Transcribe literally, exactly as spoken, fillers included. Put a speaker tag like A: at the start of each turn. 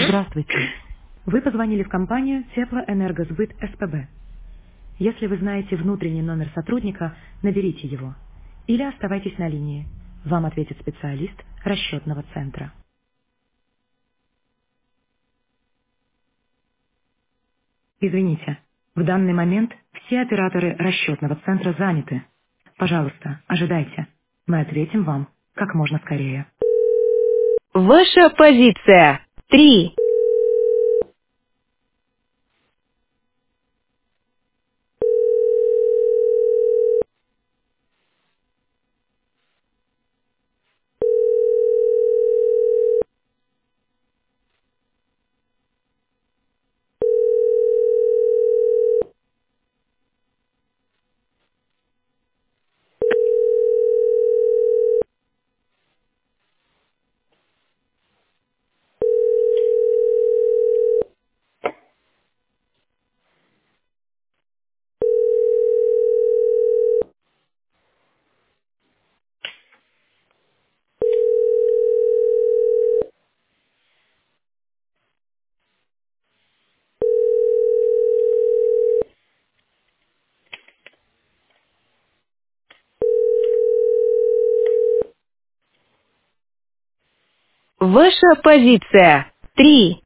A: Здравствуйте. Вы позвонили в компанию Теплоэнергосбыт СПБ. Если вы знаете внутренний номер сотрудника, наберите его. Или оставайтесь на линии. Вам ответит специалист расчетного центра. Извините, в данный момент все операторы расчетного центра заняты. Пожалуйста, ожидайте. Мы ответим вам как можно скорее.
B: Ваша позиция. Три. Ваша позиция. Три.